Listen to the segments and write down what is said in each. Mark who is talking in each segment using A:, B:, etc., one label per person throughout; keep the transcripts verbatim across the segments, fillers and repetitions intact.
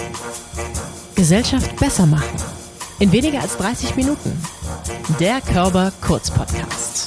A: Gesellschaft besser machen. In weniger als dreißig Minuten. Der Körber-Kurz-Podcast.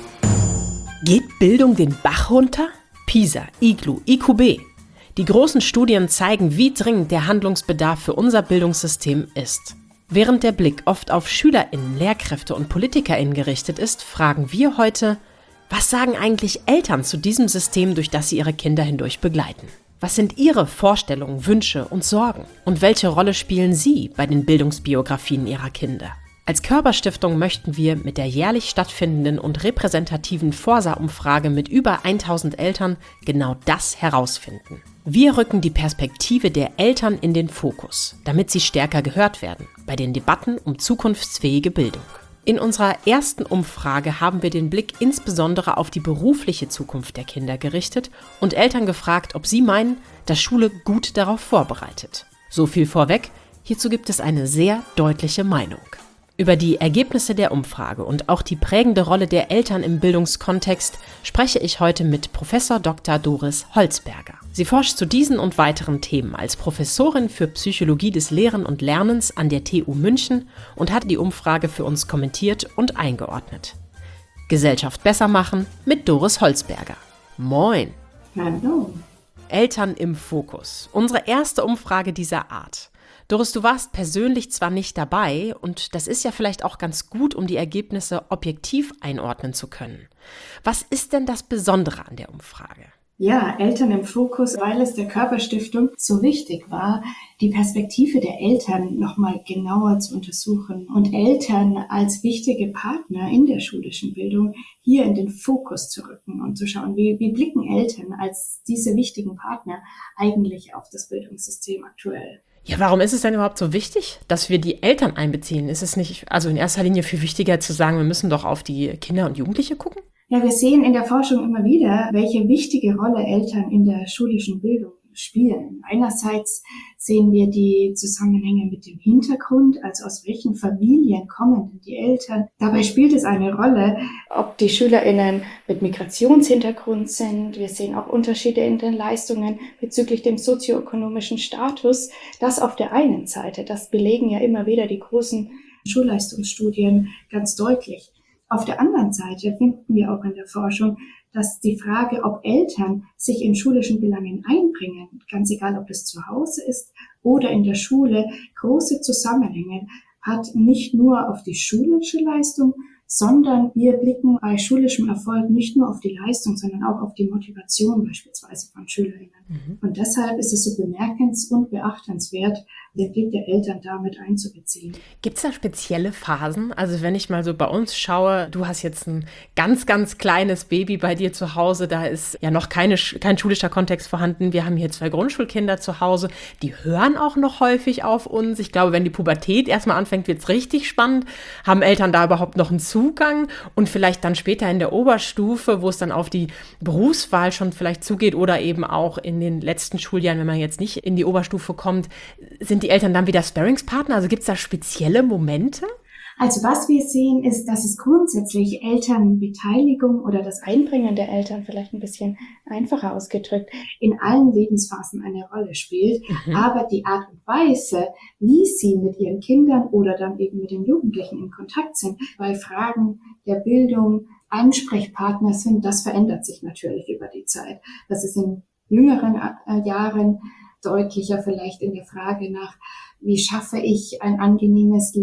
A: Geht Bildung den Bach runter? PISA, IGLU, I Q B. Die großen Studien zeigen, wie dringend der Handlungsbedarf für unser Bildungssystem ist. Während der Blick oft auf SchülerInnen, Lehrkräfte und PolitikerInnen gerichtet ist, fragen wir heute, was sagen eigentlich Eltern zu diesem System, durch das sie ihre Kinder hindurch begleiten? Was sind ihre Vorstellungen, Wünsche und Sorgen? Und welche Rolle spielen sie bei den Bildungsbiografien ihrer Kinder? Als Körber-Stiftung möchten wir mit der jährlich stattfindenden und repräsentativen Forsa-Umfrage mit über tausend Eltern genau das herausfinden. Wir rücken die Perspektive der Eltern in den Fokus, damit sie stärker gehört werden bei den Debatten um zukunftsfähige Bildung. In unserer ersten Umfrage haben wir den Blick insbesondere auf die berufliche Zukunft der Kinder gerichtet und Eltern gefragt, ob sie meinen, dass Schule gut darauf vorbereitet. So viel vorweg, hierzu gibt es eine sehr deutliche Meinung. Über die Ergebnisse der Umfrage und auch die prägende Rolle der Eltern im Bildungskontext spreche ich heute mit Professor Doktor Doris Holzberger. Sie forscht zu diesen und weiteren Themen als Professorin für Psychologie des Lehren und Lernens an der T U München und hat die Umfrage für uns kommentiert und eingeordnet. Gesellschaft besser machen mit Doris Holzberger. Moin!
B: Hallo!
A: Eltern im Fokus. Unsere erste Umfrage dieser Art. Doris, du warst persönlich zwar nicht dabei und das ist ja vielleicht auch ganz gut, um die Ergebnisse objektiv einordnen zu können. Was ist denn das Besondere an der Umfrage?
B: Ja, Eltern im Fokus, weil es der Körber-Stiftung so wichtig war, die Perspektive der Eltern nochmal genauer zu untersuchen und Eltern als wichtige Partner in der schulischen Bildung hier in den Fokus zu rücken und zu schauen, wie, wie blicken Eltern als diese wichtigen Partner eigentlich auf das Bildungssystem aktuell.
A: Ja, warum ist es denn überhaupt so wichtig, dass wir die Eltern einbeziehen? Ist es nicht also in erster Linie viel wichtiger zu sagen, wir müssen doch auf die Kinder und Jugendliche gucken?
B: Ja, wir sehen in der Forschung immer wieder, welche wichtige Rolle Eltern in der schulischen Bildung spielen. Einerseits sehen wir die Zusammenhänge mit dem Hintergrund, also aus welchen Familien kommen denn die Eltern. Dabei spielt es eine Rolle, ob die SchülerInnen mit Migrationshintergrund sind. Wir sehen auch Unterschiede in den Leistungen bezüglich dem sozioökonomischen Status. Das auf der einen Seite, das belegen ja immer wieder die großen Schulleistungsstudien ganz deutlich. Auf der anderen Seite finden wir auch in der Forschung, dass die Frage, ob Eltern sich in schulischen Belangen einbringen, ganz egal, ob es zu Hause ist oder in der Schule, große Zusammenhänge hat, nicht nur auf die schulische Leistung, sondern wir blicken bei schulischem Erfolg nicht nur auf die Leistung, sondern auch auf die Motivation beispielsweise von SchülerInnen. Mhm. Und deshalb ist es so bemerkens- und beachtenswert, den Blick der Eltern damit einzubeziehen.
A: Gibt es da spezielle Phasen? Also wenn ich mal so bei uns schaue, du hast jetzt ein ganz, ganz kleines Baby bei dir zu Hause, da ist ja noch keine, kein schulischer Kontext vorhanden. Wir haben hier zwei Grundschulkinder zu Hause, die hören auch noch häufig auf uns. Ich glaube, wenn die Pubertät erstmal anfängt, wird es richtig spannend. Haben Eltern da überhaupt noch einen Zugang? Und vielleicht dann später in der Oberstufe, wo es dann auf die Berufswahl schon vielleicht zugeht oder eben auch in den letzten Schuljahren, wenn man jetzt nicht in die Oberstufe kommt, sind die Eltern dann wieder Sparringspartner? Also gibt es da spezielle Momente?
B: Also was wir sehen, ist, dass es grundsätzlich Elternbeteiligung oder das Einbringen der Eltern, vielleicht ein bisschen einfacher ausgedrückt, in allen Lebensphasen eine Rolle spielt. Mhm. Aber die Art und Weise, wie sie mit ihren Kindern oder dann eben mit den Jugendlichen in Kontakt sind, bei Fragen der Bildung Ansprechpartner sind, das verändert sich natürlich über die Zeit. Das ist in jüngeren Jahren deutlicher vielleicht in der Frage nach, wie schaffe ich ein angenehmes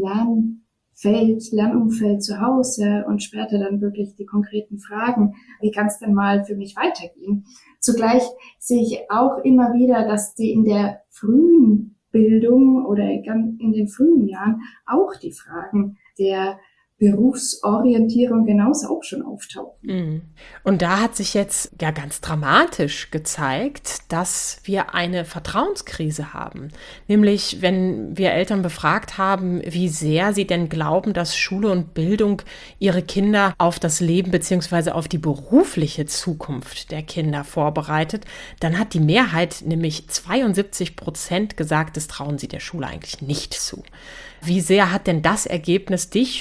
B: Lernfeld, Lernumfeld zu Hause und später dann wirklich die konkreten Fragen, wie kann es denn mal für mich weitergehen. Zugleich sehe ich auch immer wieder, dass die in der frühen Bildung oder in den frühen Jahren auch die Fragen der Berufsorientierung genauso auch schon auftauchen.
A: Und da hat sich jetzt ja ganz dramatisch gezeigt, dass wir eine Vertrauenskrise haben. Nämlich, wenn wir Eltern befragt haben, wie sehr sie denn glauben, dass Schule und Bildung ihre Kinder auf das Leben bzw. auf die berufliche Zukunft der Kinder vorbereitet, dann hat die Mehrheit, nämlich zweiundsiebzig Prozent, gesagt, das trauen sie der Schule eigentlich nicht zu. Wie sehr hat denn das Ergebnis dich oder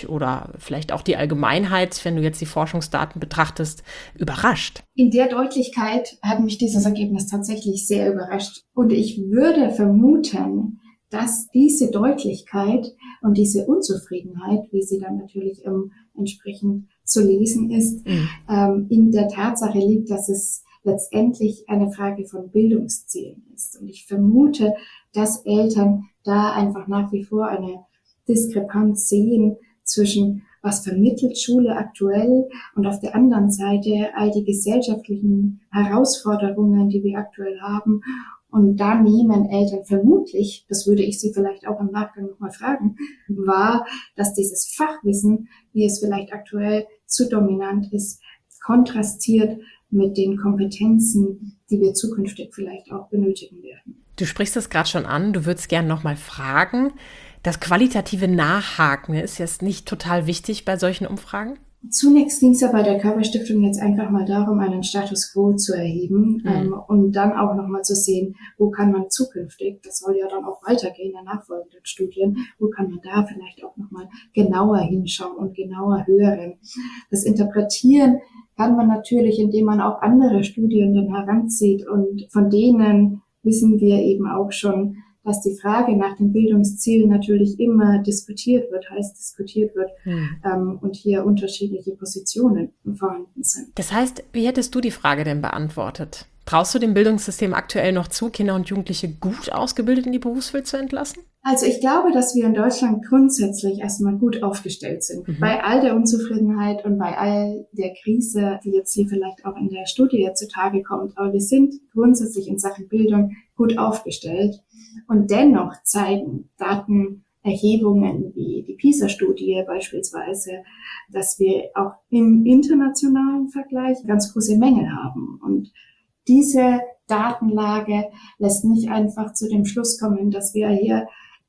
A: oder vielleicht auch die Allgemeinheit, wenn du jetzt die Forschungsdaten betrachtest, überrascht?
B: In der Deutlichkeit hat mich dieses Ergebnis tatsächlich sehr überrascht. Und ich würde vermuten, dass diese Deutlichkeit und diese Unzufriedenheit, wie sie dann natürlich ähm, entsprechend zu lesen ist, mhm. ähm, in der Tatsache liegt, dass es letztendlich eine Frage von Bildungszielen ist. Und ich vermute, dass Eltern da einfach nach wie vor eine Diskrepanz sehen zwischen, was vermittelt Schule aktuell und auf der anderen Seite all die gesellschaftlichen Herausforderungen, die wir aktuell haben. Und da nehmen Eltern vermutlich, das würde ich sie vielleicht auch im Nachgang nochmal fragen, wahr, dass dieses Fachwissen, wie es vielleicht aktuell zu dominant ist, kontrastiert mit den Kompetenzen, die wir zukünftig vielleicht auch benötigen werden.
A: Du sprichst es gerade schon an, du würdest gerne nochmal fragen. Das qualitative Nachhaken ist jetzt nicht total wichtig bei solchen Umfragen?
B: Zunächst ging es ja bei der Körperstiftung jetzt einfach mal darum, einen Status quo zu erheben mhm. ähm, und dann auch nochmal zu sehen, wo kann man zukünftig, das soll ja dann auch weitergehen in nachfolgenden Studien, wo kann man da vielleicht auch nochmal genauer hinschauen und genauer hören. Das Interpretieren kann man natürlich, indem man auch andere Studien dann heranzieht und von denen wissen wir eben auch schon, dass die Frage nach den Bildungszielen natürlich immer diskutiert wird, heißt diskutiert wird hm. ähm, und hier unterschiedliche Positionen vorhanden sind.
A: Das heißt, wie hättest du die Frage denn beantwortet? Traust du dem Bildungssystem aktuell noch zu, Kinder und Jugendliche gut ausgebildet in die Berufswelt zu entlassen?
B: Also ich glaube, dass wir in Deutschland grundsätzlich erstmal gut aufgestellt sind. Mhm. Bei all der Unzufriedenheit und bei all der Krise, die jetzt hier vielleicht auch in der Studie zutage kommt. Aber wir sind grundsätzlich in Sachen Bildung gut aufgestellt. Und dennoch zeigen Datenerhebungen wie die PISA-Studie beispielsweise, dass wir auch im internationalen Vergleich ganz große Mängel haben. Und diese Datenlage lässt mich einfach zu dem Schluss kommen, dass wir hier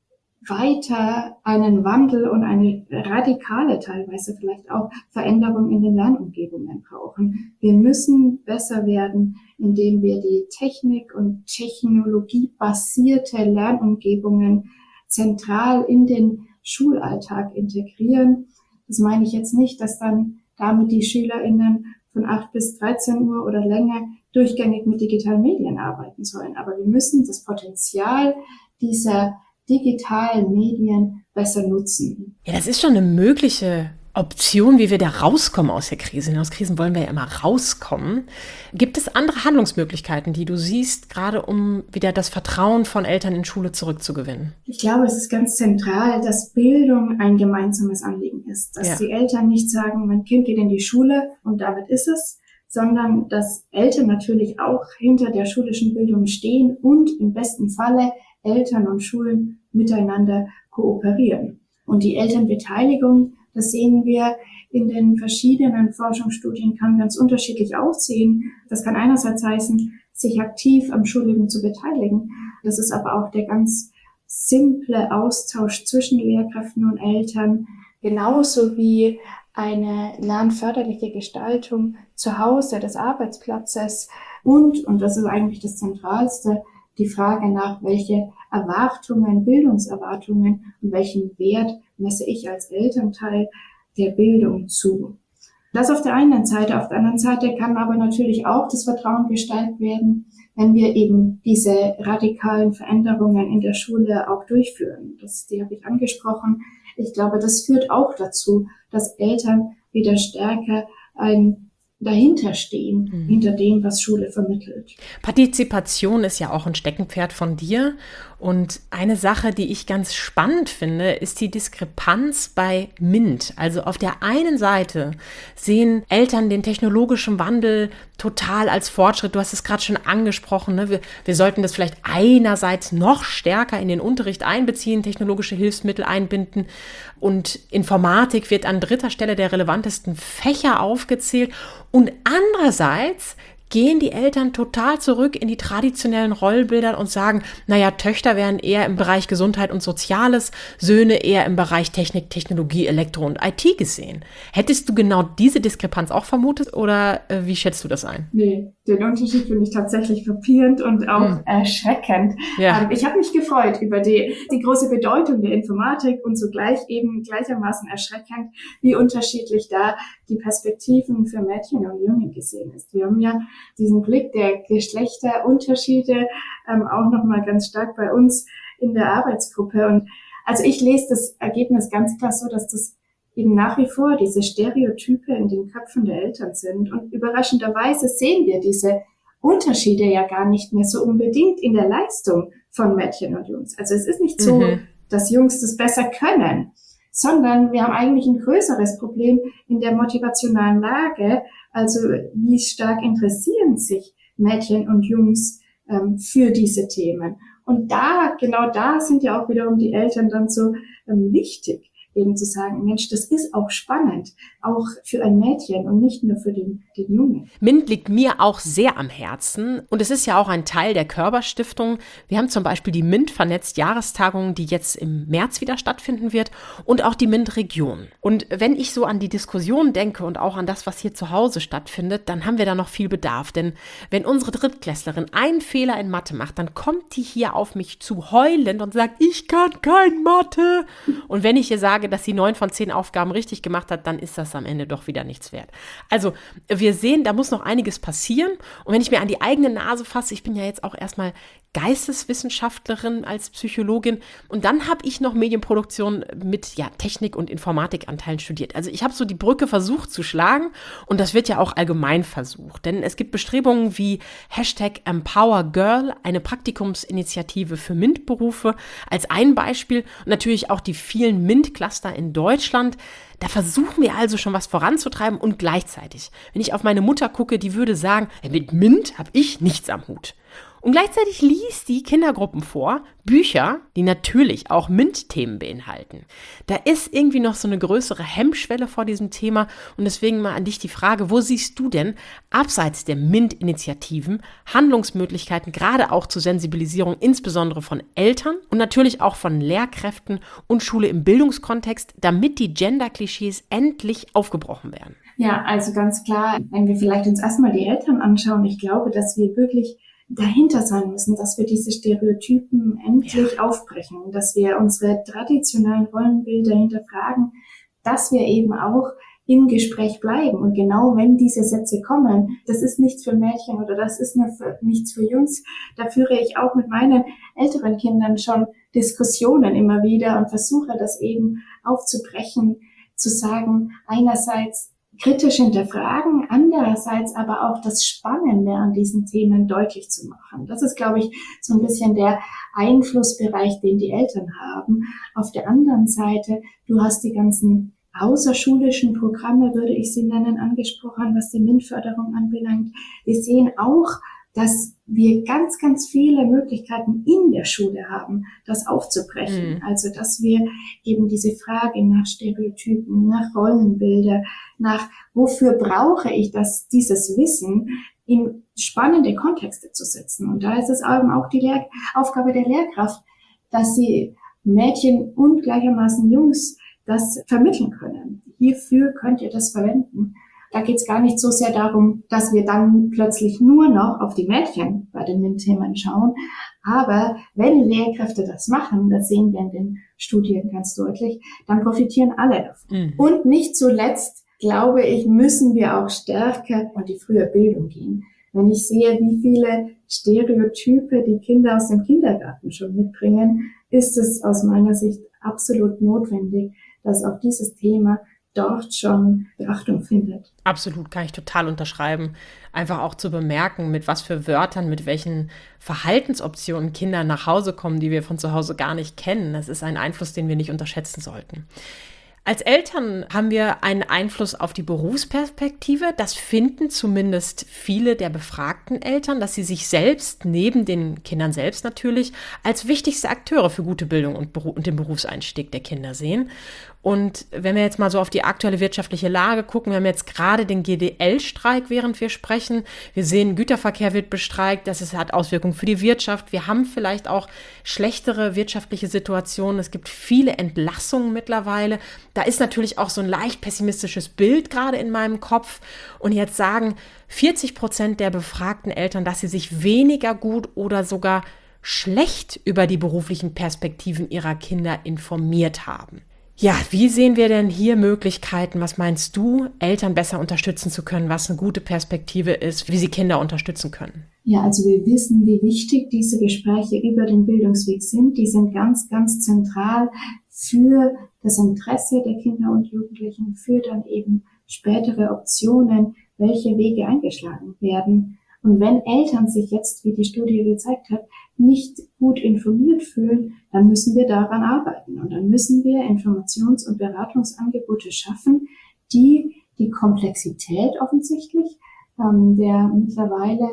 B: weiter einen Wandel und eine radikale, teilweise vielleicht auch Veränderung in den Lernumgebungen brauchen. Wir müssen besser werden, indem wir die Technik- und technologiebasierte Lernumgebungen zentral in den Schulalltag integrieren. Das meine ich jetzt nicht, dass dann damit die SchülerInnen von acht bis dreizehn Uhr oder länger durchgängig mit digitalen Medien arbeiten sollen. Aber wir müssen das Potenzial dieser digitalen Medien besser nutzen.
A: Ja, das ist schon eine mögliche Option, wie wir da rauskommen aus der Krise. Aus Krisen wollen wir ja immer rauskommen. Gibt es andere Handlungsmöglichkeiten, die du siehst, gerade um wieder das Vertrauen von Eltern in Schule zurückzugewinnen?
B: Ich glaube, es ist ganz zentral, dass Bildung ein gemeinsames Anliegen ist. Dass ja. die Eltern nicht sagen, mein Kind geht in die Schule und damit ist es, sondern dass Eltern natürlich auch hinter der schulischen Bildung stehen und im besten Falle Eltern und Schulen miteinander kooperieren. Und die Elternbeteiligung, das sehen wir in den verschiedenen Forschungsstudien, kann ganz unterschiedlich aussehen. Das kann einerseits heißen, sich aktiv am Schulleben zu beteiligen. Das ist aber auch der ganz simple Austausch zwischen Lehrkräften und Eltern, genauso wie eine lernförderliche Gestaltung zu Hause des Arbeitsplatzes und, und das ist eigentlich das Zentralste, die Frage nach, welche Erwartungen, Bildungserwartungen und welchen Wert messe ich als Elternteil der Bildung zu. Das auf der einen Seite. Auf der anderen Seite kann aber natürlich auch das Vertrauen gestärkt werden, wenn wir eben diese radikalen Veränderungen in der Schule auch durchführen. Das, die habe ich angesprochen. Ich glaube, das führt auch dazu, dass Eltern wieder stärker ein dahinter stehen, mhm. hinter dem, was Schule vermittelt.
A: Partizipation ist ja auch ein Steckenpferd von dir. Und eine Sache, die ich ganz spannend finde, ist die Diskrepanz bei MINT. Also auf der einen Seite sehen Eltern den technologischen Wandel total als Fortschritt. Du hast es gerade schon angesprochen. Ne? Wir, wir sollten das vielleicht einerseits noch stärker in den Unterricht einbeziehen, technologische Hilfsmittel einbinden. Und Informatik wird an dritter Stelle der relevantesten Fächer aufgezählt. Und andererseits gehen die Eltern total zurück in die traditionellen Rollenbilder und sagen, naja, Töchter wären eher im Bereich Gesundheit und Soziales, Söhne eher im Bereich Technik, Technologie, Elektro und I T gesehen. Hättest du genau diese Diskrepanz auch vermutet oder äh, wie schätzt du das ein?
B: Nee, Den Unterschied finde ich tatsächlich frappierend und auch hm. erschreckend. Ja. Ähm, ich habe mich gefreut über die, die große Bedeutung der Informatik und zugleich eben gleichermaßen erschreckend, wie unterschiedlich da die Perspektiven für Mädchen und Jungen gesehen ist. Wir haben ja diesen Blick der Geschlechterunterschiede ähm, auch nochmal ganz stark bei uns in der Arbeitsgruppe. Und also ich lese das Ergebnis ganz klar so, dass das eben nach wie vor diese Stereotype in den Köpfen der Eltern sind. Und überraschenderweise sehen wir diese Unterschiede ja gar nicht mehr so unbedingt in der Leistung von Mädchen und Jungs. Also es ist nicht so, mhm. dass Jungs das besser können, sondern wir haben eigentlich ein größeres Problem in der motivationalen Lage. Also wie stark interessieren sich Mädchen und Jungs ähm, für diese Themen. Und da, genau da sind ja auch wiederum die Eltern dann so ähm, wichtig, eben zu sagen, Mensch, das ist auch spannend, auch für ein Mädchen und nicht nur für den, den Jungen.
A: MINT liegt mir auch sehr am Herzen und es ist ja auch ein Teil der Körber-Stiftung. Wir haben zum Beispiel die MINT vernetzt Jahrestagung, die jetzt im März wieder stattfinden wird und auch die MINT-Region. Und wenn ich so an die Diskussion denke und auch an das, was hier zu Hause stattfindet, dann haben wir da noch viel Bedarf. Denn wenn unsere Drittklässlerin einen Fehler in Mathe macht, dann kommt die hier auf mich zu heulend und sagt, ich kann kein Mathe. Und wenn ich ihr sage, dass sie neun von zehn Aufgaben richtig gemacht hat, dann ist das am Ende doch wieder nichts wert. Also wir sehen, da muss noch einiges passieren. Und wenn ich mir an die eigene Nase fasse, ich bin ja jetzt auch erstmal Geisteswissenschaftlerin als Psychologin und dann habe ich noch Medienproduktion mit ja, Technik- und Informatikanteilen studiert. Also ich habe so die Brücke versucht zu schlagen und das wird ja auch allgemein versucht. Denn es gibt Bestrebungen wie Hashtag EmpowerGirl, eine Praktikumsinitiative für MINT-Berufe als ein Beispiel und natürlich auch die vielen MINT-Cluster in Deutschland. Da versuchen wir also schon was voranzutreiben und gleichzeitig, wenn ich auf meine Mutter gucke, die würde sagen, mit MINT habe ich nichts am Hut. Und gleichzeitig liest die Kindergruppen vor, Bücher, die natürlich auch MINT-Themen beinhalten. Da ist irgendwie noch so eine größere Hemmschwelle vor diesem Thema und deswegen mal an dich die Frage, wo siehst du denn abseits der MINT-Initiativen Handlungsmöglichkeiten, gerade auch zur Sensibilisierung, insbesondere von Eltern und natürlich auch von Lehrkräften und Schule im Bildungskontext, damit die Gender-Klischees endlich aufgebrochen werden?
B: Ja, also ganz klar, wenn wir vielleicht uns erstmal die Eltern anschauen, ich glaube, dass wir wirklich dahinter sein müssen, dass wir diese Stereotypen endlich ja. aufbrechen, dass wir unsere traditionellen Rollenbilder hinterfragen, dass wir eben auch im Gespräch bleiben. Und genau wenn diese Sätze kommen, das ist nichts für Mädchen oder das ist nichts für Jungs, da führe ich auch mit meinen älteren Kindern schon Diskussionen immer wieder und versuche das eben aufzubrechen, zu sagen, einerseits kritisch hinterfragen, andererseits aber auch das Spannende an diesen Themen deutlich zu machen. Das ist, glaube ich, so ein bisschen der Einflussbereich, den die Eltern haben. Auf der anderen Seite, du hast die ganzen außerschulischen Programme, würde ich sie nennen, angesprochen, was die MINT-Förderung anbelangt. Wir sehen auch, dass wir ganz, ganz viele Möglichkeiten in der Schule haben, das aufzubrechen. Mhm. Also, dass wir eben diese Frage nach Stereotypen, nach Rollenbilder, nach wofür brauche ich das, dieses Wissen in spannende Kontexte zu setzen. Und da ist es eben auch die Lehr- Aufgabe der Lehrkraft, dass sie Mädchen und gleichermaßen Jungs das vermitteln können. Hierfür könnt ihr das verwenden. Da geht es gar nicht so sehr darum, dass wir dann plötzlich nur noch auf die Mädchen bei den MINT-Themen schauen. Aber wenn Lehrkräfte das machen, das sehen wir in den Studien ganz deutlich, dann profitieren alle davon. Mhm. Und nicht zuletzt, glaube ich, müssen wir auch stärker an die frühe Bildung gehen. Wenn ich sehe, wie viele Stereotype die Kinder aus dem Kindergarten schon mitbringen, ist es aus meiner Sicht absolut notwendig, dass auch dieses Thema dort schon Beachtung findet.
A: Absolut, kann ich total unterschreiben. Einfach auch zu bemerken, mit was für Wörtern, mit welchen Verhaltensoptionen Kinder nach Hause kommen, die wir von zu Hause gar nicht kennen. Das ist ein Einfluss, den wir nicht unterschätzen sollten. Als Eltern haben wir einen Einfluss auf die Berufsperspektive. Das finden zumindest viele der befragten Eltern, dass sie sich selbst, neben den Kindern selbst natürlich, als wichtigste Akteure für gute Bildung und, Beru- und den Berufseinstieg der Kinder sehen. Und wenn wir jetzt mal so auf die aktuelle wirtschaftliche Lage gucken, wir haben jetzt gerade den G D L-Streik, während wir sprechen. Wir sehen, Güterverkehr wird bestreikt, das ist, hat Auswirkungen für die Wirtschaft. Wir haben vielleicht auch schlechtere wirtschaftliche Situationen. Es gibt viele Entlassungen mittlerweile. Da ist natürlich auch so ein leicht pessimistisches Bild gerade in meinem Kopf. Und jetzt sagen vierzig Prozent der befragten Eltern, dass sie sich weniger gut oder sogar schlecht über die beruflichen Perspektiven ihrer Kinder informiert haben. Ja, wie sehen wir denn hier Möglichkeiten, was meinst du, Eltern besser unterstützen zu können, was eine gute Perspektive ist, wie sie Kinder unterstützen können?
B: Ja, also wir wissen, wie wichtig diese Gespräche über den Bildungsweg sind. Die sind ganz, ganz zentral für das Interesse der Kinder und Jugendlichen, für dann eben spätere Optionen, welche Wege eingeschlagen werden. Und wenn Eltern sich jetzt, wie die Studie gezeigt hat, nicht gut informiert fühlen, dann müssen wir daran arbeiten. Und dann müssen wir Informations- und Beratungsangebote schaffen, die die Komplexität offensichtlich ähm, der mittlerweile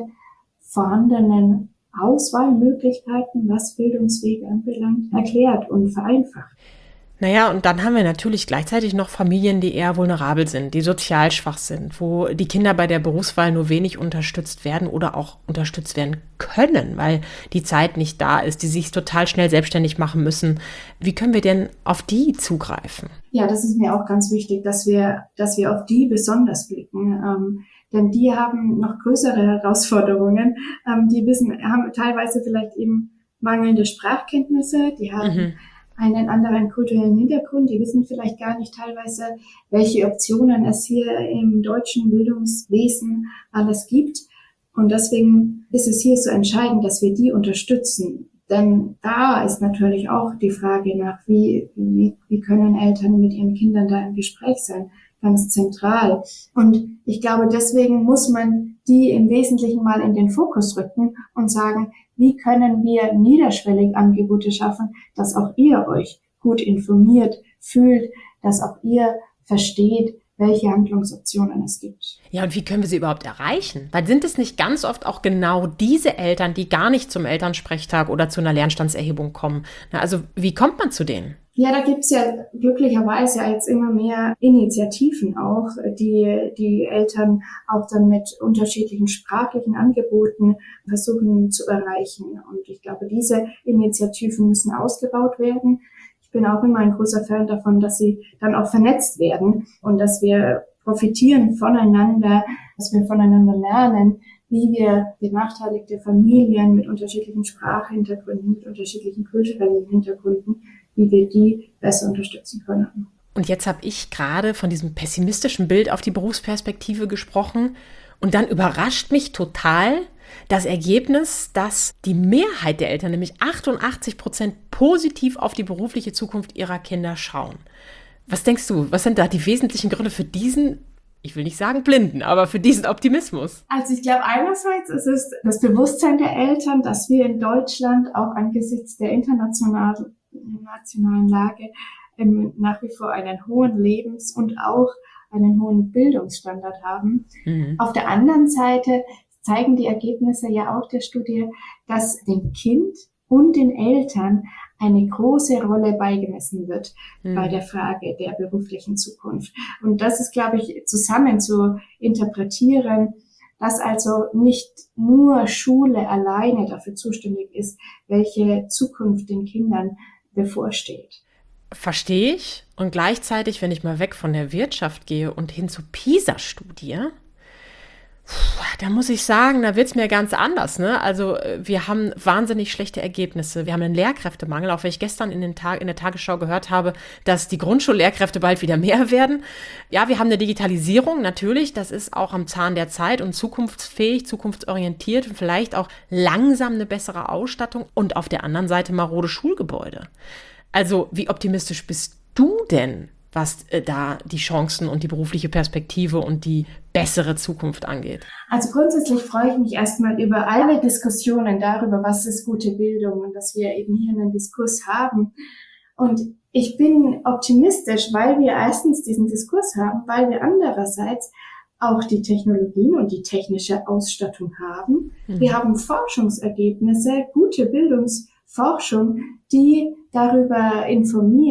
B: vorhandenen Auswahlmöglichkeiten, was Bildungswege anbelangt, erklärt und vereinfacht.
A: Naja, und dann haben wir natürlich gleichzeitig noch Familien, die eher vulnerabel sind, die sozial schwach sind, wo die Kinder bei der Berufswahl nur wenig unterstützt werden oder auch unterstützt werden können, weil die Zeit nicht da ist, die sich total schnell selbstständig machen müssen. Wie können wir denn auf die zugreifen?
B: Ja, das ist mir auch ganz wichtig, dass wir, dass wir auf die besonders blicken. Ähm, denn die haben noch größere Herausforderungen. Ähm, die wissen, haben teilweise vielleicht eben mangelnde Sprachkenntnisse, die haben mhm. einen anderen kulturellen Hintergrund, die wissen vielleicht gar nicht teilweise, welche Optionen es hier im deutschen Bildungswesen alles gibt. Und deswegen ist es hier so entscheidend, dass wir die unterstützen. Denn da ist natürlich auch die Frage nach, wie, wie, wie können Eltern mit ihren Kindern da im Gespräch sein, ganz zentral. Und ich glaube, deswegen muss man die im Wesentlichen mal in den Fokus rücken und sagen, wie können wir niederschwellig Angebote schaffen, dass auch ihr euch gut informiert fühlt, dass auch ihr versteht, welche Handlungsoptionen es gibt.
A: Ja, und wie können wir sie überhaupt erreichen? Weil sind es nicht ganz oft auch genau diese Eltern, die gar nicht zum Elternsprechtag oder zu einer Lernstandserhebung kommen? Na, also wie kommt man zu denen?
B: Ja, da gibt's ja glücklicherweise jetzt immer mehr Initiativen auch, die die Eltern auch dann mit unterschiedlichen sprachlichen Angeboten versuchen zu erreichen. Und ich glaube, diese Initiativen müssen ausgebaut werden. Ich bin auch immer ein großer Fan davon, dass sie dann auch vernetzt werden und dass wir profitieren voneinander, dass wir voneinander lernen, wie wir benachteiligte Familien mit unterschiedlichen Sprachhintergründen, mit unterschiedlichen kulturellen Hintergründen, wie wir die besser unterstützen können.
A: Und jetzt habe ich gerade von diesem pessimistischen Bild auf die Berufsperspektive gesprochen und dann überrascht mich total das Ergebnis, dass die Mehrheit der Eltern, nämlich achtundachtzig Prozent, positiv auf die berufliche Zukunft ihrer Kinder schauen. Was denkst du, was sind da die wesentlichen Gründe für diesen, ich will nicht sagen blinden, aber für diesen Optimismus?
B: Also ich glaube, einerseits ist es das Bewusstsein der Eltern, dass wir in Deutschland auch angesichts der internationalen nationalen Lage ähm, nach wie vor einen hohen Lebens- und auch einen hohen Bildungsstandard haben. Mhm. Auf der anderen Seite zeigen die Ergebnisse ja auch der Studie, dass dem Kind und den Eltern eine große Rolle beigemessen wird mhm. bei der Frage der beruflichen Zukunft. Und das ist, glaube ich, zusammen zu interpretieren, dass also nicht nur Schule alleine dafür zuständig ist, welche Zukunft den Kindern bevorsteht.
A: Verstehe ich. Und gleichzeitig, wenn ich mal weg von der Wirtschaft gehe und hin zur PISA-Studie, da muss ich sagen, da wird es mir ganz anders. Ne? Also wir haben wahnsinnig schlechte Ergebnisse. Wir haben einen Lehrkräftemangel, auch wenn ich gestern in, den Tag, in der Tagesschau gehört habe, dass die Grundschullehrkräfte bald wieder mehr werden. Ja, wir haben eine Digitalisierung, natürlich. Das ist auch am Zahn der Zeit und zukunftsfähig, zukunftsorientiert und vielleicht auch langsam eine bessere Ausstattung. Und auf der anderen Seite marode Schulgebäude. Also wie optimistisch bist du denn, was äh, da die Chancen und die berufliche Perspektive und die bessere Zukunft angeht?
B: Also grundsätzlich freue ich mich erstmal über alle Diskussionen darüber, was ist gute Bildung und dass wir eben hier einen Diskurs haben. Und ich bin optimistisch, weil wir erstens diesen Diskurs haben, weil wir andererseits auch die Technologien und die technische Ausstattung haben. Mhm. Wir haben Forschungsergebnisse, gute Bildungsforschung, die darüber informiert,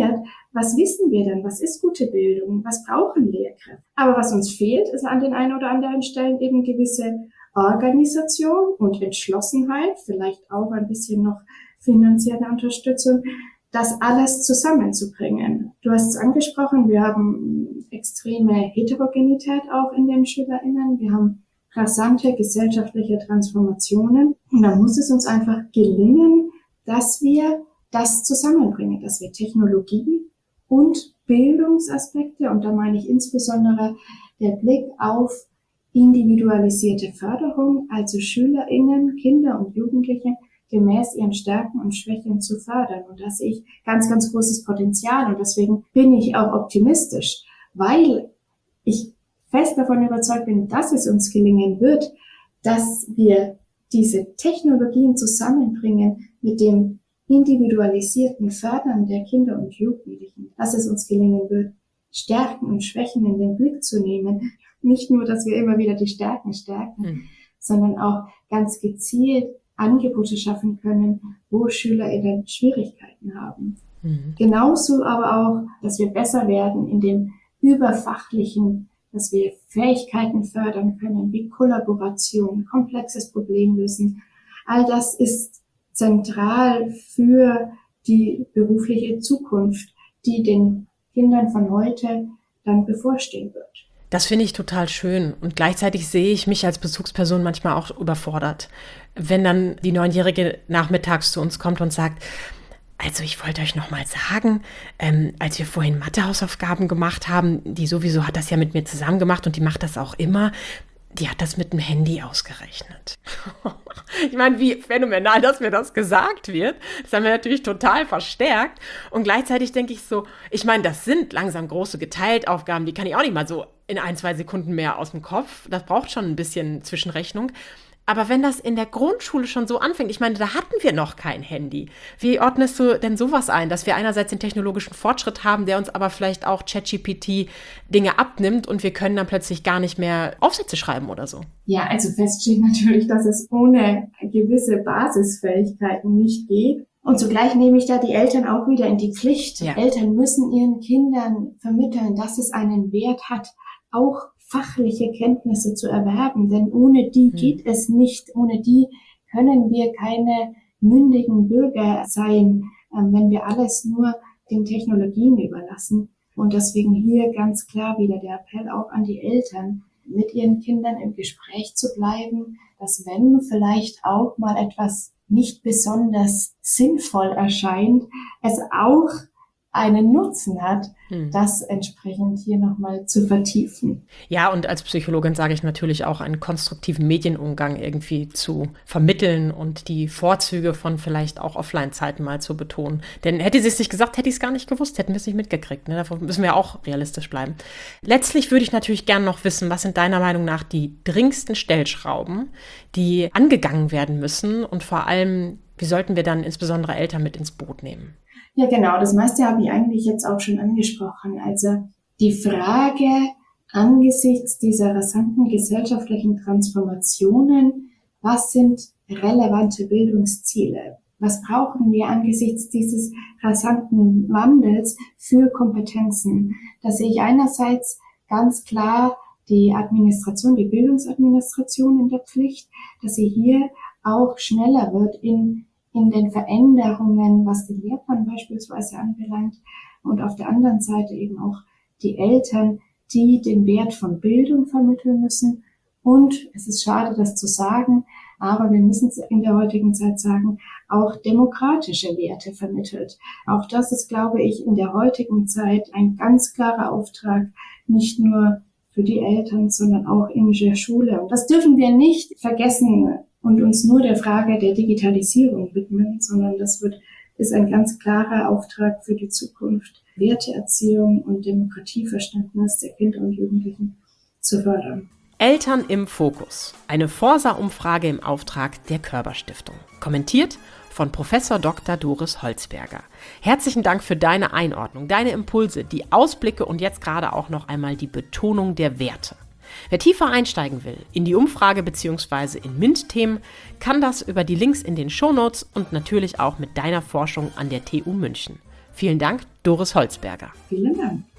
B: was wissen wir denn? Was ist gute Bildung? Was brauchen Lehrkräfte? Aber was uns fehlt, ist an den einen oder anderen Stellen eben gewisse Organisation und Entschlossenheit, vielleicht auch ein bisschen noch finanzielle Unterstützung, das alles zusammenzubringen. Du hast es angesprochen, wir haben extreme Heterogenität auch in den SchülerInnen. Wir haben rasante gesellschaftliche Transformationen. Und da muss es uns einfach gelingen, dass wir das zusammenbringen, dass wir Technologie und Bildungsaspekte, und da meine ich insbesondere der Blick auf individualisierte Förderung, also SchülerInnen, Kinder und Jugendliche gemäß ihren Stärken und Schwächen zu fördern. Und da sehe ich ganz, ganz großes Potenzial. Und deswegen bin ich auch optimistisch, weil ich fest davon überzeugt bin, dass es uns gelingen wird, dass wir diese Technologien zusammenbringen mit dem individualisierten Fördern der Kinder und Jugendlichen, dass es uns gelingen wird, Stärken und Schwächen in den Blick zu nehmen. Nicht nur, dass wir immer wieder die Stärken stärken, mhm. sondern auch ganz gezielt Angebote schaffen können, wo SchülerInnen Schwierigkeiten haben. Mhm. Genauso aber auch, dass wir besser werden in dem Überfachlichen, dass wir Fähigkeiten fördern können, wie Kollaboration, komplexes Problemlösen. All das ist zentral für die berufliche Zukunft, die den Kindern von heute dann bevorstehen wird.
A: Das finde ich total schön und gleichzeitig sehe ich mich als Bezugsperson manchmal auch überfordert, wenn dann die Neunjährige nachmittags zu uns kommt und sagt, also ich wollte euch noch mal sagen, ähm, als wir vorhin Mathehausaufgaben gemacht haben, die sowieso hat das ja mit mir zusammen gemacht und die macht das auch immer, die hat das mit dem Handy ausgerechnet. Ich meine, wie phänomenal, dass mir das gesagt wird. Das haben wir natürlich total verstärkt. Und gleichzeitig denke ich so, ich meine, das sind langsam große Geteiltaufgaben, die kann ich auch nicht mal so in ein, zwei Sekunden mehr aus dem Kopf. Das braucht schon ein bisschen Zwischenrechnung. Aber wenn das in der Grundschule schon so anfängt, ich meine, da hatten wir noch kein Handy. Wie ordnest du denn sowas ein, dass wir einerseits den technologischen Fortschritt haben, der uns aber vielleicht auch ChatGPT Dinge abnimmt und wir können dann plötzlich gar nicht mehr Aufsätze schreiben oder so?
B: Ja, also fest steht natürlich, dass es ohne gewisse Basisfähigkeiten nicht geht. Und zugleich nehme ich da die Eltern auch wieder in die Pflicht. Ja. Eltern müssen ihren Kindern vermitteln, dass es einen Wert hat, auch fachliche Kenntnisse zu erwerben, denn ohne die geht es nicht. Ohne die können wir keine mündigen Bürger sein, wenn wir alles nur den Technologien überlassen. Und deswegen hier ganz klar wieder der Appell auch an die Eltern, mit ihren Kindern im Gespräch zu bleiben, dass wenn vielleicht auch mal etwas nicht besonders sinnvoll erscheint, es auch einen Nutzen hat, hm. das entsprechend hier nochmal zu vertiefen.
A: Ja, und als Psychologin sage ich natürlich auch, einen konstruktiven Medienumgang irgendwie zu vermitteln und die Vorzüge von vielleicht auch Offline-Zeiten mal zu betonen. Denn hätte sie es nicht gesagt, hätte ich es gar nicht gewusst, hätten wir es nicht mitgekriegt. Ne? Davon müssen wir auch realistisch bleiben. Letztlich würde ich natürlich gerne noch wissen, was sind deiner Meinung nach die dringendsten Stellschrauben, die angegangen werden müssen und vor allem, wie sollten wir dann insbesondere Eltern mit ins Boot nehmen?
B: Ja, genau. Das meiste habe ich eigentlich jetzt auch schon angesprochen. Also die Frage angesichts dieser rasanten gesellschaftlichen Transformationen, was sind relevante Bildungsziele? Was brauchen wir angesichts dieses rasanten Wandels für Kompetenzen? Da sehe ich einerseits ganz klar die Administration, die Bildungsadministration in der Pflicht, dass sie hier auch schneller wird in in den Veränderungen, was den Lehrplan beispielsweise anbelangt, und auf der anderen Seite eben auch die Eltern, die den Wert von Bildung vermitteln müssen. Und es ist schade, das zu sagen, aber wir müssen in der heutigen Zeit sagen, auch demokratische Werte vermittelt. Auch das ist, glaube ich, in der heutigen Zeit ein ganz klarer Auftrag, nicht nur für die Eltern, sondern auch in der Schule. Und das dürfen wir nicht vergessen und uns nur der Frage der Digitalisierung widmen, sondern das wird, ist ein ganz klarer Auftrag für die Zukunft, Werteerziehung und Demokratieverständnis der Kinder und Jugendlichen zu fördern.
A: Eltern im Fokus. Eine Forsa-Umfrage im Auftrag der Körber-Stiftung. Kommentiert von Professor Doktor Doris Holzberger. Herzlichen Dank für deine Einordnung, deine Impulse, die Ausblicke und jetzt gerade auch noch einmal die Betonung der Werte. Wer tiefer einsteigen will in die Umfrage bzw. in MINT-Themen, kann das über die Links in den Shownotes und natürlich auch mit deiner Forschung an der T U München. Vielen Dank, Doris Holzberger.
B: Vielen Dank.